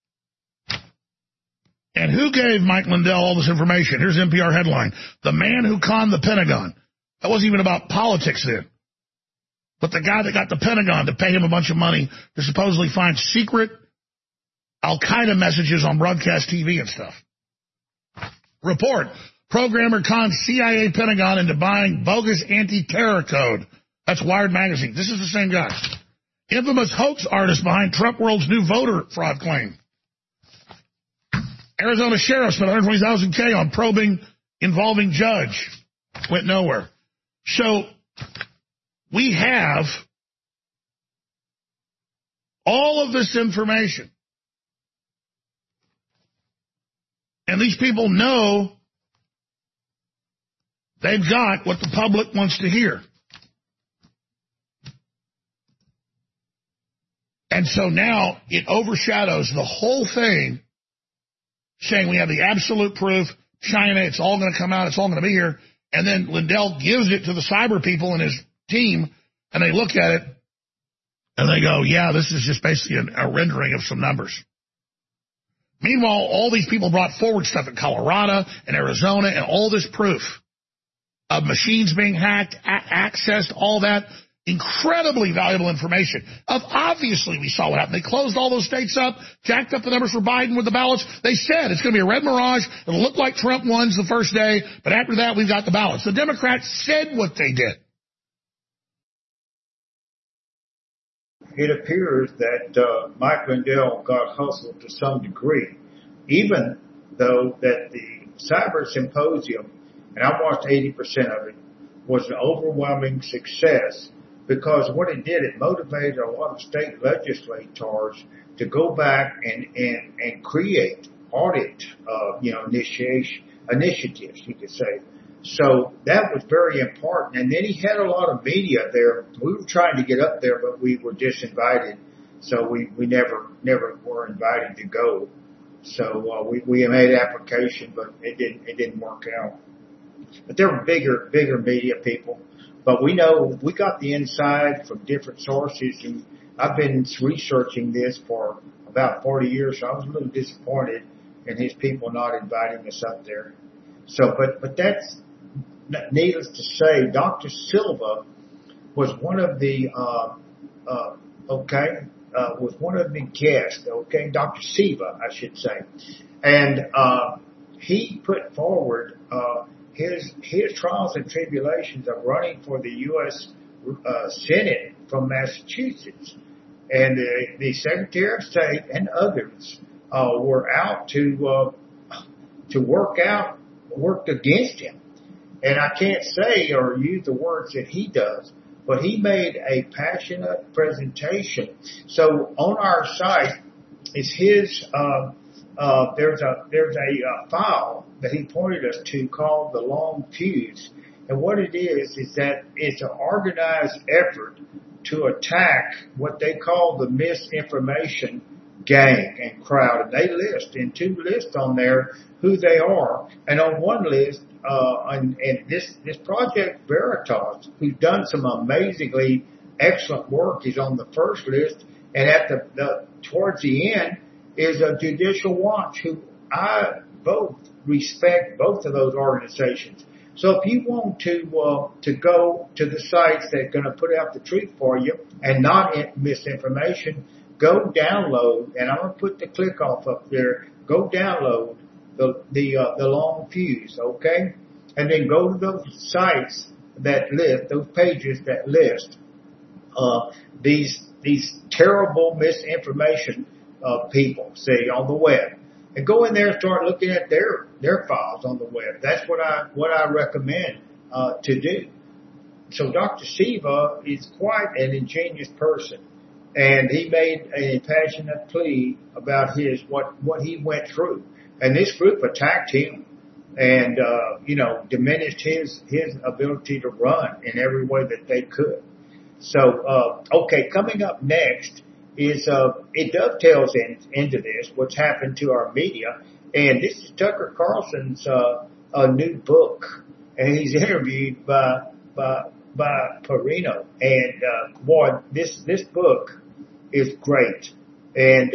And who gave Mike Lindell all this information? Here's NPR headline. The man who conned the Pentagon. That wasn't even about politics then. But the guy that got the Pentagon to pay him a bunch of money to supposedly find secret Al-Qaeda messages on broadcast TV and stuff. Report. Programmer conned CIA Pentagon into buying bogus anti-terror code. That's Wired magazine. This is the same guy. Infamous hoax artist behind Trump World's new voter fraud claim. Arizona sheriff spent $120,000 on probing involving judge. Went nowhere. So we have all of this information. And these people know they've got what the public wants to hear. And so now it overshadows the whole thing, saying we have the absolute proof, China, it's all going to come out, it's all going to be here. And then Lindell gives it to the cyber people and his team, and they look at it, and they go, yeah, this is just basically a rendering of some numbers. Meanwhile, all these people brought forward stuff in Colorado and Arizona and all this proof of machines being hacked, accessed, all that. Incredibly valuable information. Obviously, we saw what happened. They closed all those states up, jacked up the numbers for Biden with the ballots. They said it's going to be a red mirage. It'll look like Trump won the first day, but after that, we've got the ballots. The Democrats said what they did. It appears that Mike Lindell got hustled to some degree, even though that the cyber symposium, and I watched 80% of it, was an overwhelming success. because what it did, it motivated a lot of state legislators to go back and create audit, initiatives, you could say. So that was very important. And then he had a lot of media there. We were trying to get up there, but we were disinvited. So we never were invited to go. So we made application, but it didn't work out. But there were bigger media people. But we know we got the inside from different sources, and I've been researching this for about 40 years, so I was a little disappointed in his people not inviting us up there. So, but that's needless to say, Dr. Silva was one of the, was one of the guests, Dr. Silva, I should say. And, he put forward, his trials and tribulations of running for the U.S. Senate from Massachusetts. And the Secretary of State and others were out to work against him. And I can't say or use the words that he does, but he made a passionate presentation. So on our site is his, there's a file that he pointed us to called the Long Fuse. And what it is that it's an organized effort to attack what they call the misinformation gang and crowd. And they list in 2 lists on there who they are. And on one list, and this Project Veritas, who's done some amazingly excellent work, is on the first list. And at towards the end is a Judicial Watch, who I both respect both of those organizations. So if you want to go to the sites that are going to put out the truth for you and not misinformation, go download, and I'm going to put the click off up there. Go download the Long Fuse, okay? And then go to those sites that list, those pages that list these terrible misinformation people, say, on the web. And go in there and start looking at their files on the web. That's what I recommend to do. So Dr. Silva is quite an ingenious person, and he made a passionate plea about what he went through. And this group attacked him and diminished his ability to run in every way that they could. So coming up next is it dovetails into this, what's happened to our media. And this is Tucker Carlson's a new book, and he's interviewed by Perino. And boy, this book is great, and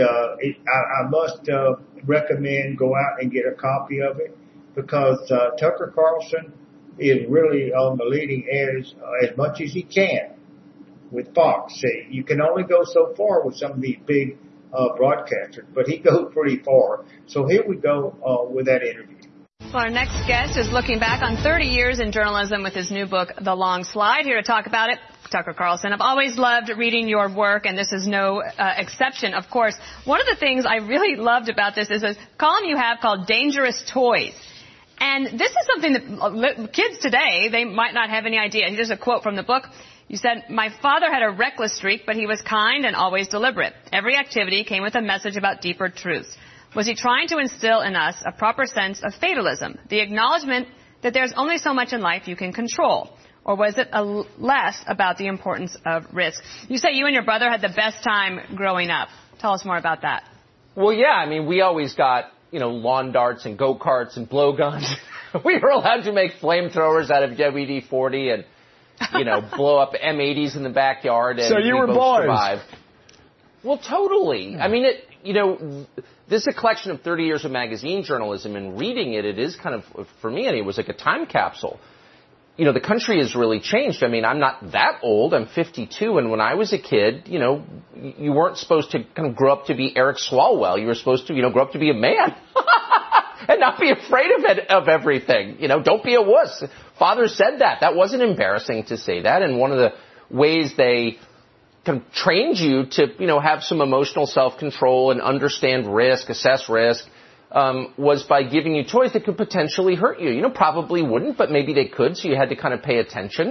I must recommend go out and get a copy of it, because Tucker Carlson is really on the leading edge as much as he can with Fox. See, you can only go so far with some of these big broadcasters, but he goes pretty far. So here we go with that interview. Well, our next guest is looking back on 30 years in journalism with his new book, The Long Slide. Here to talk about it, Tucker Carlson. I've always loved reading your work, and this is no exception, of course. One of the things I really loved about this is a column you have called Dangerous Toys. And this is something that kids today, they might not have any idea. Here's a quote from the book. You said, "My father had a reckless streak, but he was kind and always deliberate. Every activity came with a message about deeper truths. Was he trying to instill in us a proper sense of fatalism, the acknowledgement that there's only so much in life you can control? Or was it less about the importance of risk?" You say you and your brother had the best time growing up. Tell us more about that. Well, yeah, I mean, we always got, lawn darts and go-karts and blowguns. We were allowed to make flamethrowers out of WD-40 and, blow up M80s in the backyard. And so you were boys. Survived. Well, totally. I mean, this is a collection of 30 years of magazine journalism, and reading it is kind of, for me, it was like a time capsule. The country has really changed. I mean, I'm not that old. I'm 52, and when I was a kid, you weren't supposed to kind of grow up to be Eric Swalwell. You were supposed to, grow up to be a man and not be afraid of everything. Don't be a wuss. Father said that. That wasn't embarrassing to say that, and one of the ways they kind of trained you to, have some emotional self-control and understand risk, assess risk, was by giving you toys that could potentially hurt you. Probably wouldn't, but maybe they could, so you had to kind of pay attention.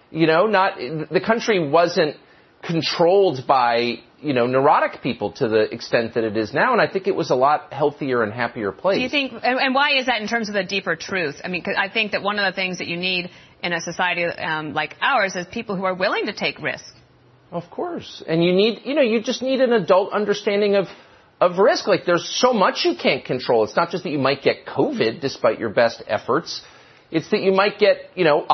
The country wasn't controlled by, neurotic people to the extent that it is now. And I think it was a lot healthier and happier place. Do you think, and why is that in terms of the deeper truth? I mean, 'cause I think that one of the things that you need in a society like ours is people who are willing to take risks. Of course. And you need, you just need an adult understanding of risk. Like, there's so much you can't control. It's not just that you might get COVID despite your best efforts. It's that you might get,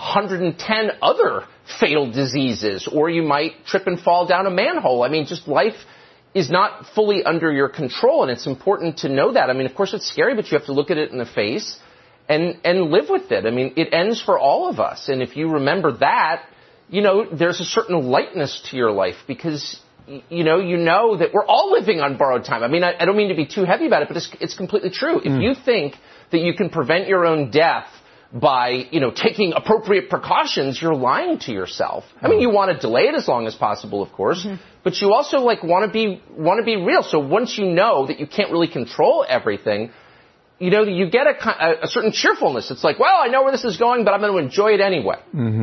110 other fatal diseases, or you might trip and fall down a manhole. I mean, just life is not fully under your control, and it's important to know that. I mean, of course it's scary, but you have to look at it in the face and live with it. I mean, it ends for all of us. And if you remember that, there's a certain lightness to your life because, you know that we're all living on borrowed time. I mean, I don't mean to be too heavy about it, but it's completely true. If you think that you can prevent your own death by, taking appropriate precautions, you're lying to yourself. I mean, you want to delay it as long as possible, of course, but you also want to be real. So once you know that you can't really control everything, you get a certain cheerfulness. It's like, well, I know where this is going, but I'm going to enjoy it anyway.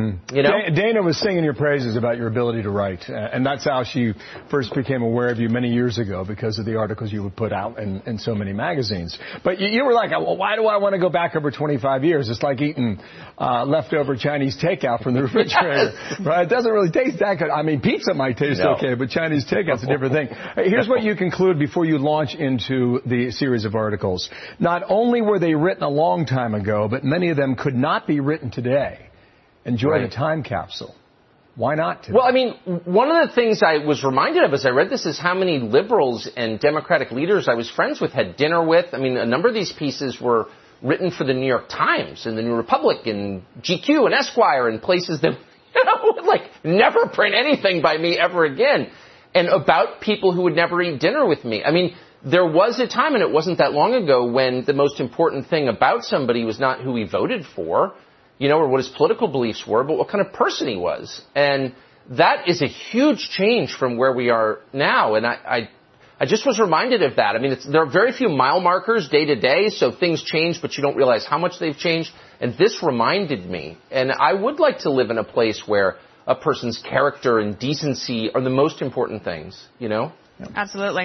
Dana was singing your praises about your ability to write, and that's how she first became aware of you many years ago because of the articles you would put out in so many magazines. But you were like, well, why do I want to go back over 25 years? It's like eating leftover Chinese takeout from the refrigerator. Right? It doesn't really taste that good. I mean, pizza might taste okay, but Chinese takeout's a different thing. Here's what you conclude before you launch into the series of articles. Not only were they written a long time ago, but many of them could not be written today. Enjoy the time capsule. Why not today? Well, I mean, one of the things I was reminded of as I read this is how many liberals and Democratic leaders I was friends with, had dinner with. I mean, a number of these pieces were written for the New York Times and the New Republic and GQ and Esquire and places that, would never print anything by me ever again. And about people who would never eat dinner with me. I mean, there was a time, and it wasn't that long ago, when the most important thing about somebody was not who he voted for, or what his political beliefs were, but what kind of person he was. And that is a huge change from where we are now. And I just was reminded of that. I mean, there are very few mile markers day to day, so things change, but you don't realize how much they've changed. And this reminded me. And I would like to live in a place where a person's character and decency are the most important things, Absolutely.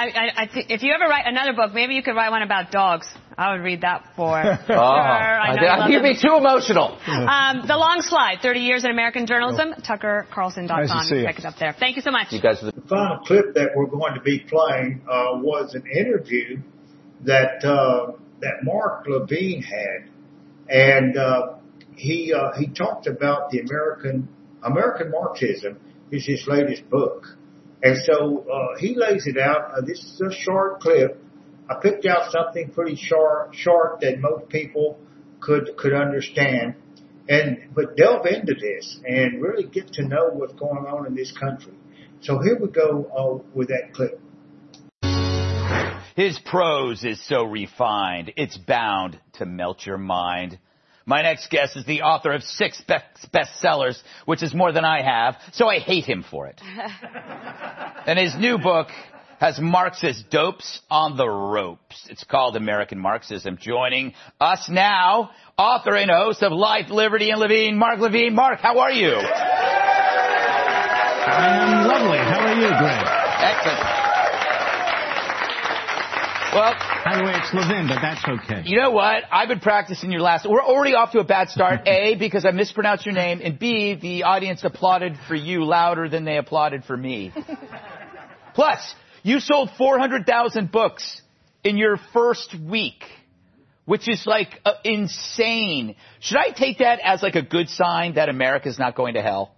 If you ever write another book, maybe you could write one about dogs. I would read that for sure. You'd be too emotional. The Long Slide, 30 Years in American Journalism, TuckerCarlson.com. Nice to see you. Pick it up there. Thank you so much. You guys. The final clip that we're going to be playing was an interview that Mark Levine had, and he talked about the American Marxism. Is his latest book. And so he lays it out. This is a short clip. I picked out something pretty short that most people could understand, but delve into this and really get to know what's going on in this country. So here we go with that clip. His prose is so refined, it's bound to melt your mind. My next guest is the author of 6 bestsellers, which is more than I have, so I hate him for it. And his new book has Marxist dopes on the ropes. It's called American Marxism. Joining us now, author and host of Life, Liberty, and Levine, Mark Levine. Mark, how are you? I am lovely. How are you, Greg? Excellent. Well, by the way, it's Levin, but that's okay. You know what? I've been practicing your last. We're already off to a bad start. A, because I mispronounced your name, and B, the audience applauded for you louder than they applauded for me. Plus, you sold 400,000 books in your first week, which is insane. Should I take that as a good sign that America's not going to hell?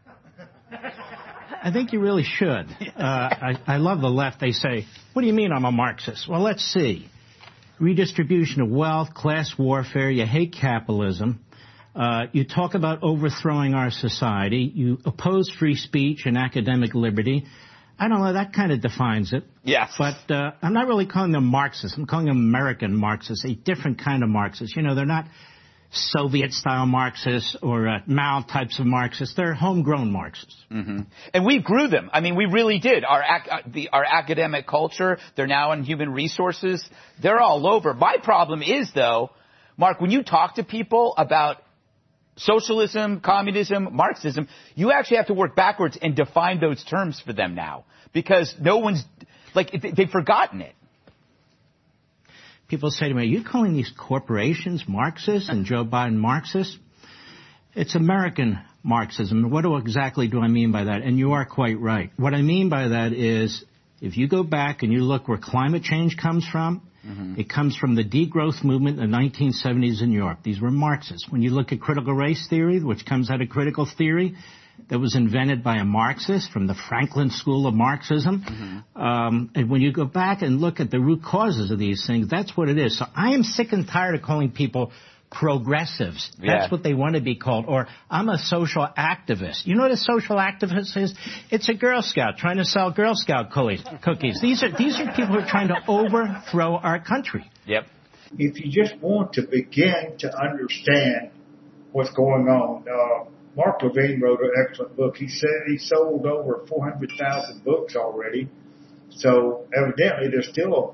I think you really should. I love the left. They say, what do you mean I'm a Marxist? Well, let's see. Redistribution of wealth, class warfare, you hate capitalism. You talk about overthrowing our society. You oppose free speech and academic liberty. I don't know, that kind of defines it. Yes. But I'm not really calling them Marxists. I'm calling them American Marxists, a different kind of Marxists. They're not Soviet-style Marxists or Mao types of Marxists. They're homegrown Marxists. Mm-hmm. And we grew them. I mean, we really did. Our academic culture, they're now in human resources. They're all over. My problem is, though, Mark, when you talk to people about socialism, communism, Marxism, you actually have to work backwards and define those terms for them now because no one's, like, they've forgotten it. People say to me, are you calling these corporations Marxists and Joe Biden Marxists? It's American Marxism. What exactly do I mean by that? And you are quite right. What I mean by that is if you go back and you look where climate change comes from, it comes from the degrowth movement in the 1970s in Europe. These were Marxists. When you look at critical race theory, which comes out of critical theory, that was invented by a Marxist from the Franklin School of Marxism. And when you go back and look at the root causes of these things, that's what it is. So I am sick and tired of calling people progressives. That's what they want to be called. Or I'm a social activist. You know what a social activist is? It's a Girl Scout trying to sell Girl Scout cookies. These are people who are trying to overthrow our country. If you just want to begin to understand what's going on, Mark Levine wrote an excellent book. He said he sold over 400,000 books already. So evidently there's still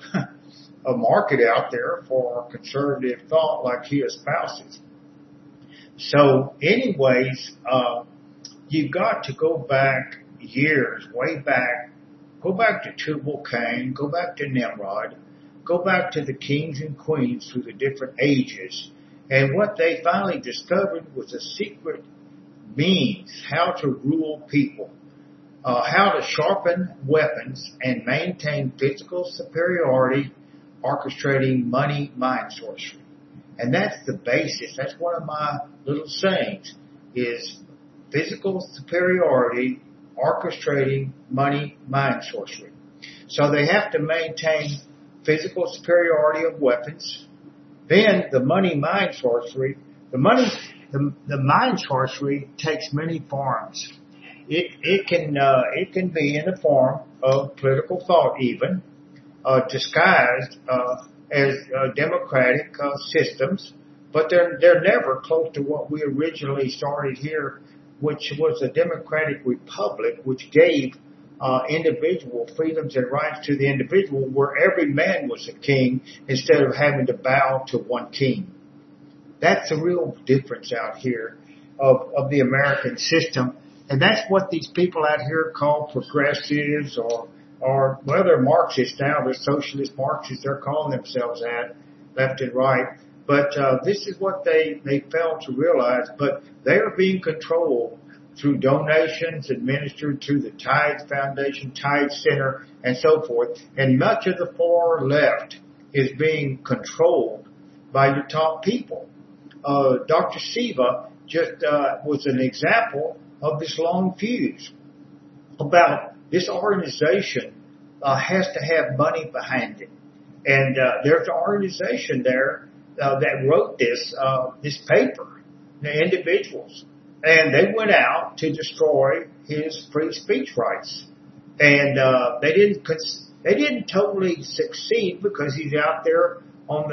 a market out there for conservative thought like he espouses. So anyways, you've got to go back years, way back. Go back to Tubal-Cain, go back to Nimrod, go back to the kings and queens through the different ages. And what they finally discovered was a secret means how to rule people, how to sharpen weapons and maintain physical superiority, orchestrating money, mind sorcery. And that's the basis. That's one of my little sayings is physical superiority, orchestrating money, mind sorcery. So they have to maintain physical superiority of weapons. Then the money, mind sorcery. The mind sorcery takes many forms. It can be in the form of political thought, even disguised as democratic systems, but they're never close to what we originally started here, which was a democratic republic, which gave individual freedoms and rights to the individual, where every man was a king instead of having to bow to one king. That's the real difference out here of the American system. And that's what these people out here call progressives or well, they're Marxists now. They're socialist Marxists. They're calling themselves that, left and right. But this is what they fail to realize. But they are being controlled through donations administered through the Tide Foundation, Tide Center, and so forth. And much of the far left is being controlled by your top people. Dr. Siva just was an example of this long fuse about this organization has to have money behind it. And there's an organization there that wrote this paper, the individuals. And they went out to destroy his free speech rights. And they didn't totally succeed because he's out there on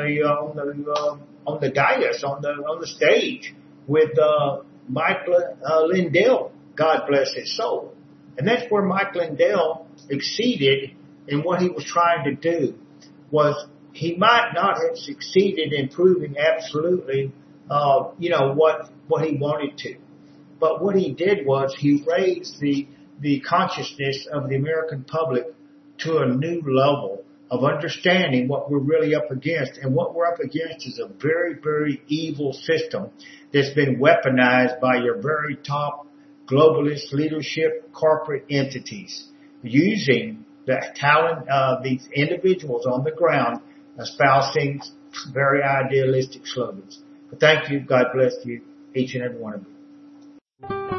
the dais, on the stage with Mike Lindell, God bless his soul. And that's where Mike Lindell exceeded in what he was trying to do. Was he might not have succeeded in proving absolutely, what he wanted to. But what he did was he raised the consciousness of the American public to a new level of understanding what we're really up against. And what we're up against is a very, very evil system that's been weaponized by your very top globalist leadership corporate entities, using the talent of these individuals on the ground, espousing very idealistic slogans. But thank you. God bless you, each and every one of you.